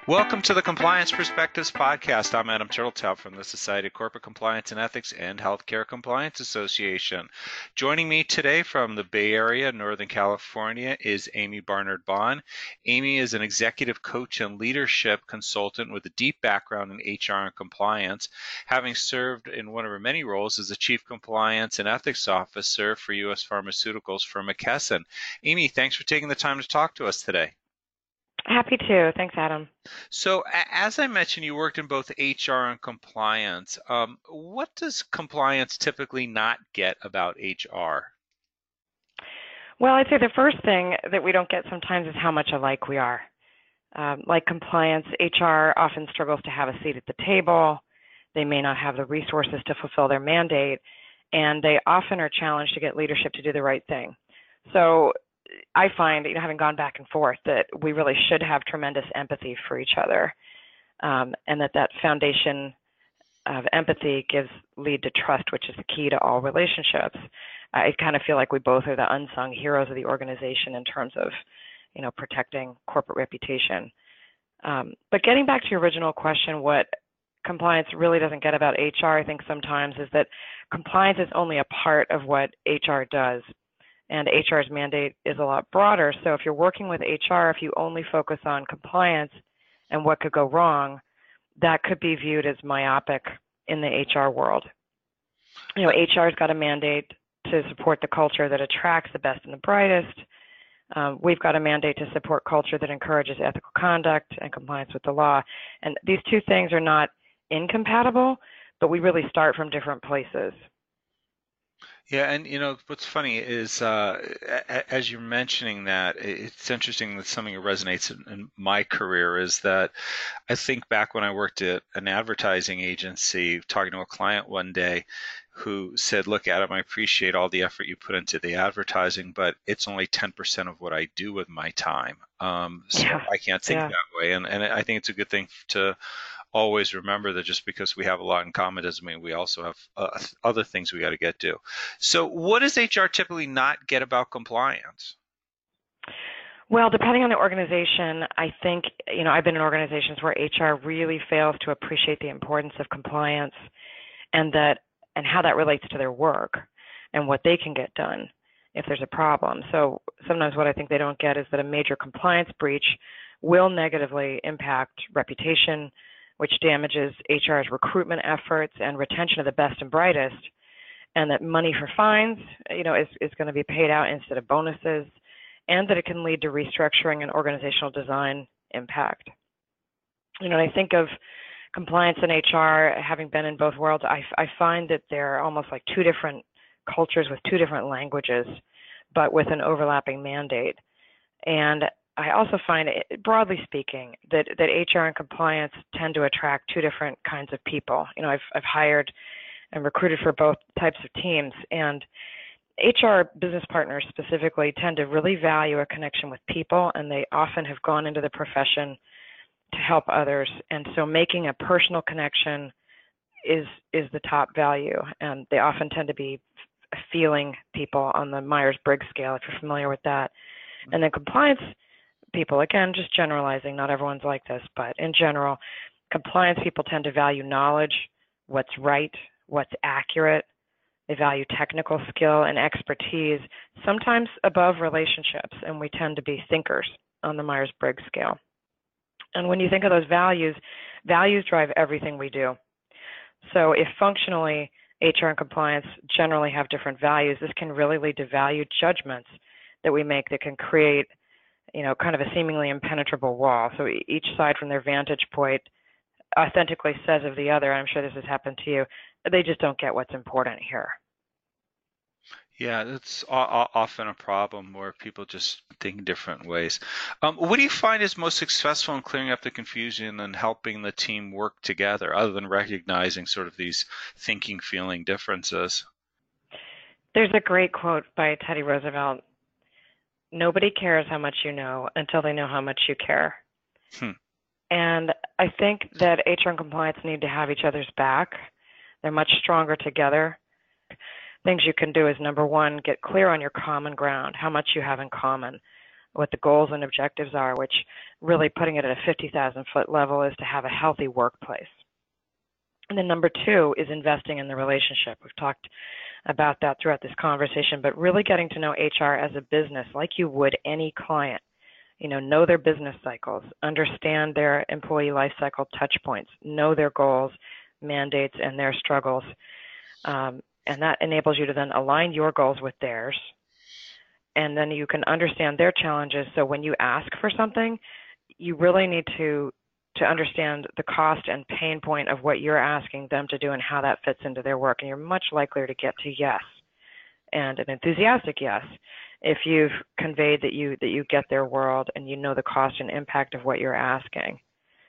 Welcome to the Compliance Perspectives Podcast. I'm Adam Turteltaub from the Society of Corporate Compliance and Ethics and Healthcare Compliance Association. Joining me today from the Bay Area, Northern California, is Amy Barnard-Bahn. Amy is an executive coach and leadership consultant with a deep background in HR and compliance, having served in one of her many roles as the Chief Compliance and Ethics Officer for U.S. Pharmaceuticals for McKesson. Amy, thanks for taking the time to talk to us today. Happy to. Thanks, Adam. So, as I mentioned, you worked in both HR and compliance. What does compliance typically not get about HR? Well, I'd say the first thing that we don't get sometimes is how much alike we are. Like compliance, HR often struggles to have a seat at the table. They may not have the resources to fulfill their mandate, and they often are challenged to get leadership to do the right thing. So I find, having gone back and forth, that we really should have tremendous empathy for each other, and that foundation of empathy gives lead to trust, which is the key to all relationships. I kind of feel like we both are the unsung heroes of the organization in terms of, protecting corporate reputation. But getting back to your original question, what compliance really doesn't get about HR, I think sometimes, is that compliance is only a part of what HR does. And HR's mandate is a lot broader. So if you're working with HR, if you only focus on compliance and what could go wrong, that could be viewed as myopic in the HR world. HR's got a mandate to support the culture that attracts the best and the brightest. We've got a mandate to support culture that encourages ethical conduct and compliance with the law. And these two things are not incompatible, but we really start from different places. Yeah, and what's funny is as you're mentioning that, it's interesting that something that resonates in my career is that I think back when I worked at an advertising agency, talking to a client one day who said, "Look, Adam, I appreciate all the effort you put into the advertising, but it's only 10% of what I do with my time. So I can't think that way." And I think it's a good thing to always remember that just because we have a lot in common doesn't mean we also have other things we got to get to. So what does HR typically not get about compliance? Well, depending on the organization, I think, I've been in organizations where HR really fails to appreciate the importance of compliance and how that relates to their work and what they can get done if there's a problem. So sometimes what I think they don't get is that a major compliance breach will negatively impact reputation, which damages HR's recruitment efforts and retention of the best and brightest, and that money for fines, is going to be paid out instead of bonuses, and that it can lead to restructuring and organizational design impact. I think of compliance and HR, having been in both worlds, I find that they're almost like two different cultures with two different languages, but with an overlapping mandate. And I also find, broadly speaking, that HR and compliance tend to attract two different kinds of people. I've hired and recruited for both types of teams, and HR business partners specifically tend to really value a connection with people, and they often have gone into the profession to help others. And so making a personal connection is the top value, and they often tend to be feeling people on the Myers-Briggs scale, if you're familiar with that. And then compliance people, again, just generalizing, not everyone's like this, but in general, compliance people tend to value knowledge, what's right, what's accurate. They value technical skill and expertise, sometimes above relationships, and we tend to be thinkers on the Myers-Briggs scale. And when you think of those values drive everything we do. So if functionally HR and compliance generally have different values, this can really lead to value judgments that we make that can create kind of a seemingly impenetrable wall. So each side from their vantage point authentically says of the other, I'm sure this has happened to you, they just don't get what's important here. Yeah, that's often a problem where people just think different ways. What do you find is most successful in clearing up the confusion and helping the team work together, other than recognizing sort of these thinking, feeling differences? There's a great quote by Teddy Roosevelt: "Nobody cares how much you know until they know how much you care." And I think that HR and compliance need to have each other's back. They're much stronger together. Things you can do is, number one, get clear on your common ground, how much you have in common. what the goals and objectives are, which really putting it at a 50,000-foot level is to have a healthy workplace. And then number two is investing in the relationship. We've talked about that throughout this conversation, but really getting to know HR as a business like you would any client. Know their business cycles, understand their employee life cycle touch points, know their goals, mandates, and their struggles. And that enables you to then align your goals with theirs. And then you can understand their challenges. So when you ask for something, you really need to understand the cost and pain point of what you're asking them to do and how that fits into their work. And you're much likelier to get to yes, and an enthusiastic yes, if you've conveyed that you get their world and you know the cost and impact of what you're asking.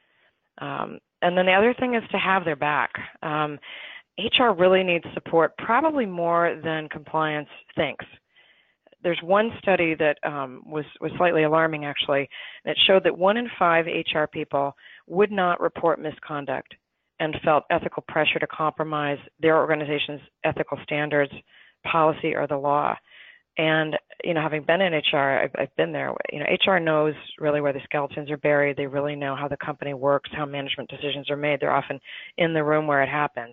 And then the other thing is to have their back. HR really needs support, probably more than compliance thinks. There's one study that was slightly alarming, actually, and it showed that 1 in 5 HR people would not report misconduct and felt ethical pressure to compromise their organization's ethical standards, policy, or the law. And, having been in HR, I've been there. HR knows really where the skeletons are buried. They really know how the company works, how management decisions are made. They're often in the room where it happens.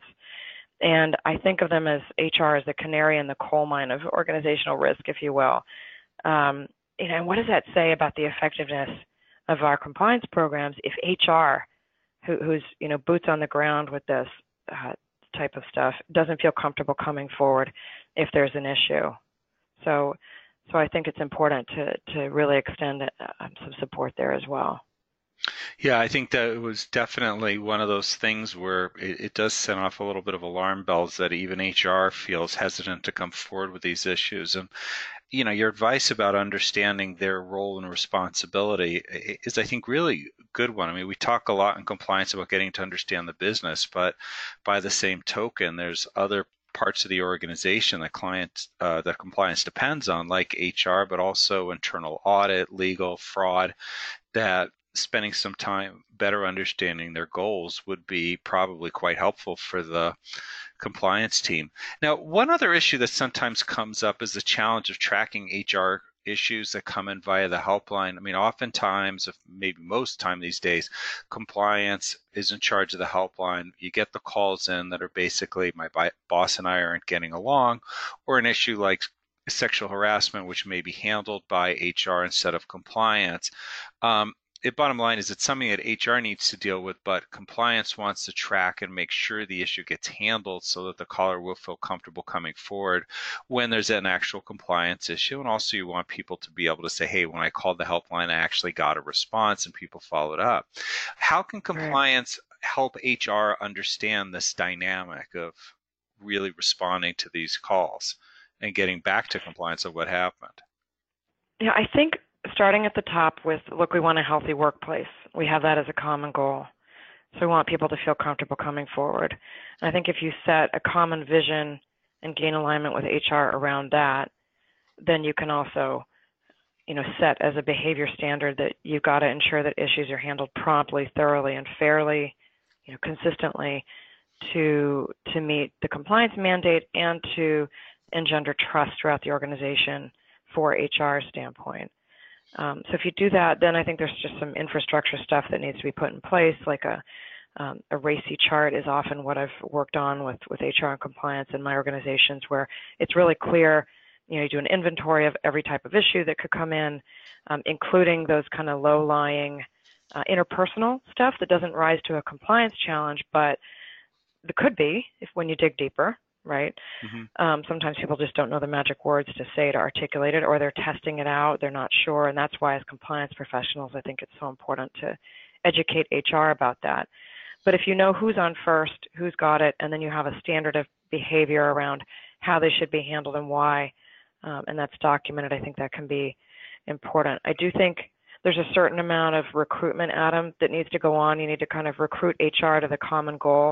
And I think of them as HR as the canary in the coal mine of organizational risk, if you will. And what does that say about the effectiveness of our compliance programs if HR, who's boots on the ground with this type of stuff, doesn't feel comfortable coming forward if there's an issue? So I think it's important to really extend some support there as well. Yeah, I think that it was definitely one of those things where it does set off a little bit of alarm bells that even HR feels hesitant to come forward with these issues. And, your advice about understanding their role and responsibility is, I think, really a good one. I mean, we talk a lot in compliance about getting to understand the business, but by the same token, there's other parts of the organization that compliance depends on, like HR, but also internal audit, legal, fraud, that spending some time better understanding their goals would be probably quite helpful for the compliance team. Now, one other issue that sometimes comes up is the challenge of tracking HR issues that come in via the helpline. I mean, oftentimes, maybe most time these days, compliance is in charge of the helpline. You get the calls in that are basically my boss and I aren't getting along, or an issue like sexual harassment, which may be handled by HR instead of compliance. The bottom line is it's something that HR needs to deal with, but compliance wants to track and make sure the issue gets handled so that the caller will feel comfortable coming forward when there's an actual compliance issue. And also you want people to be able to say, hey, when I called the helpline, I actually got a response and people followed up. How can compliance help HR understand this dynamic of really responding to these calls and getting back to compliance of what happened? Yeah, I think starting at the top with, look, we want a healthy workplace. We have that as a common goal. So we want people to feel comfortable coming forward. And I think if you set a common vision and gain alignment with HR around that, then you can also, set as a behavior standard that you've got to ensure that issues are handled promptly, thoroughly, and fairly, consistently to meet the compliance mandate and to engender trust throughout the organization for HR standpoint. So if you do that, then I think there's just some infrastructure stuff that needs to be put in place, like a RACI chart is often what I've worked on with HR and compliance in my organizations, where it's really clear, you do an inventory of every type of issue that could come in, including those kind of low-lying interpersonal stuff that doesn't rise to a compliance challenge, but there could be when you dig deeper. Right? Mm-hmm. Sometimes people just don't know the magic words to say to articulate it, or they're testing it out, they're not sure, and that's why as compliance professionals, I think it's so important to educate HR about that. But if you know who's on first, who's got it, and then you have a standard of behavior around how they should be handled and why, and that's documented, I think that can be important. I do think there's a certain amount of recruitment, Adam, that needs to go on. You need to kind of recruit HR to the common goal.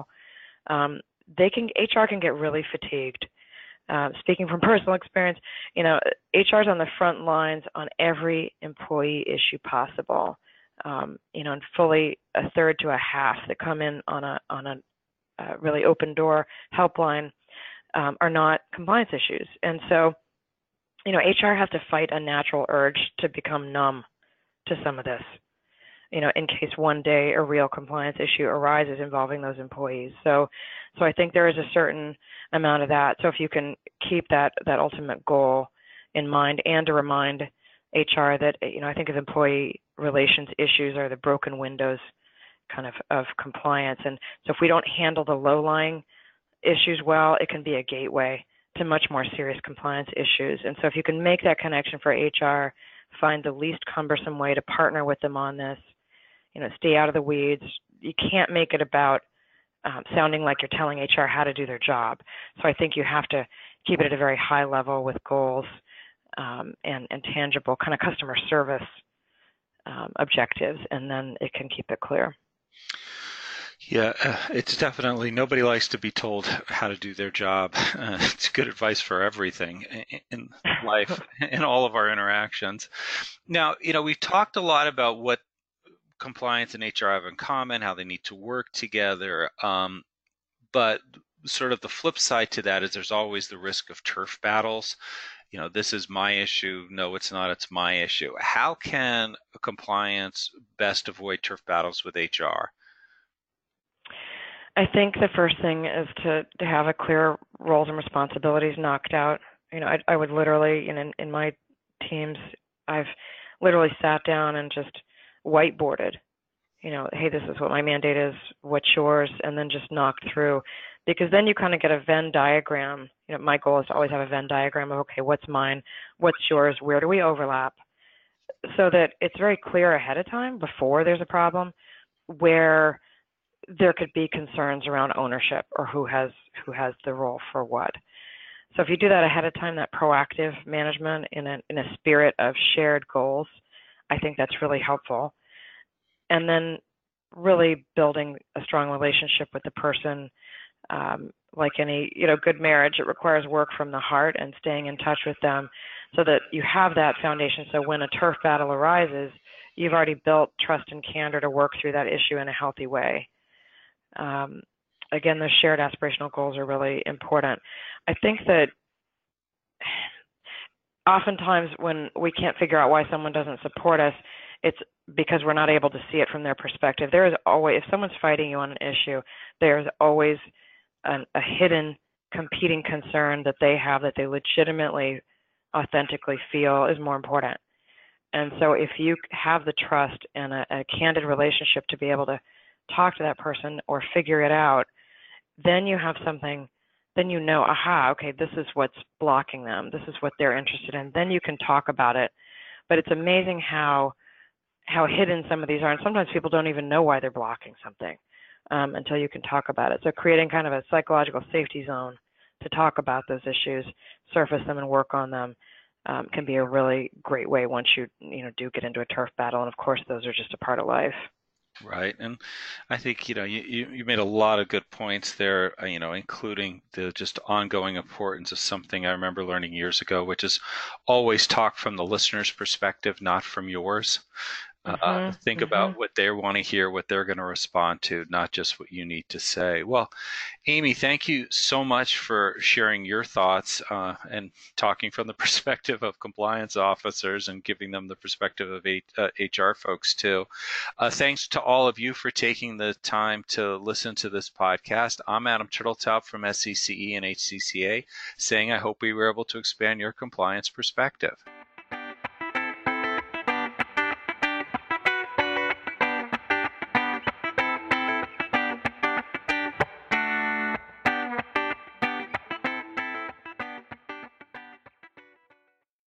HR can get really fatigued. Speaking from personal experience, HR is on the front lines on every employee issue possible. And fully a third to a half that come in on a really open door helpline are not compliance issues. And so HR has to fight a natural urge to become numb to some of this, in case one day a real compliance issue arises involving those employees. So I think there is a certain amount of that. So if you can keep that ultimate goal in mind, and to remind HR that, I think of employee relations issues are the broken windows kind of compliance. And so if we don't handle the low-lying issues well, it can be a gateway to much more serious compliance issues. And so if you can make that connection for HR, find the least cumbersome way to partner with them on this, stay out of the weeds. You can't make it about sounding like you're telling HR how to do their job. So I think you have to keep it at a very high level with goals and tangible kind of customer service objectives, and then it can keep it clear. Yeah, it's definitely, nobody likes to be told how to do their job. It's good advice for everything in life, in all of our interactions. Now, we've talked a lot about what compliance and HR have in common, how they need to work together. But sort of the flip side to that is there's always the risk of turf battles. This is my issue. No, it's not. It's my issue. How can compliance best avoid turf battles with HR? I think the first thing is to have a clear roles and responsibilities knocked out. I would literally, in my teams, I've literally sat down and just whiteboarded, hey, this is what my mandate is, what's yours, and then just knocked through. Because then you kind of get a Venn diagram. My goal is to always have a Venn diagram of, okay, what's mine, what's yours, where do we overlap, so that it's very clear ahead of time before there's a problem where there could be concerns around ownership or who has the role for what. So if you do that ahead of time, that proactive management in a spirit of shared goals, I think that's really helpful. And then really building a strong relationship with the person, like any good marriage, it requires work from the heart and staying in touch with them so that you have that foundation. So when a turf battle arises, you've already built trust and candor to work through that issue in a healthy way. Again, those shared aspirational goals are really important. I think that oftentimes when we can't figure out why someone doesn't support us, it's because we're not able to see it from their perspective. There is always, if someone's fighting you on an issue, there's always a hidden competing concern that they have that they legitimately, authentically feel is more important. And so if you have the trust and a candid relationship to be able to talk to that person or figure it out, then you have something, then aha, okay, this is what's blocking them. This is what they're interested in. Then you can talk about it. But it's amazing how hidden some of these are. And sometimes people don't even know why they're blocking something until you can talk about it. So creating kind of a psychological safety zone to talk about those issues, surface them and work on them can be a really great way once you do get into a turf battle. And of course, those are just a part of life. Right. And I think, you made a lot of good points there, including the just ongoing importance of something I remember learning years ago, which is always talk from the listener's perspective, not from yours. Think about what they want to hear, what they're going to respond to, not just what you need to say. Well, Amy, thank you so much for sharing your thoughts and talking from the perspective of compliance officers and giving them the perspective of HR folks too. Thanks to all of you for taking the time to listen to this podcast. I'm Adam Turtletop from SCCE and HCCA, saying I hope we were able to expand your compliance perspective.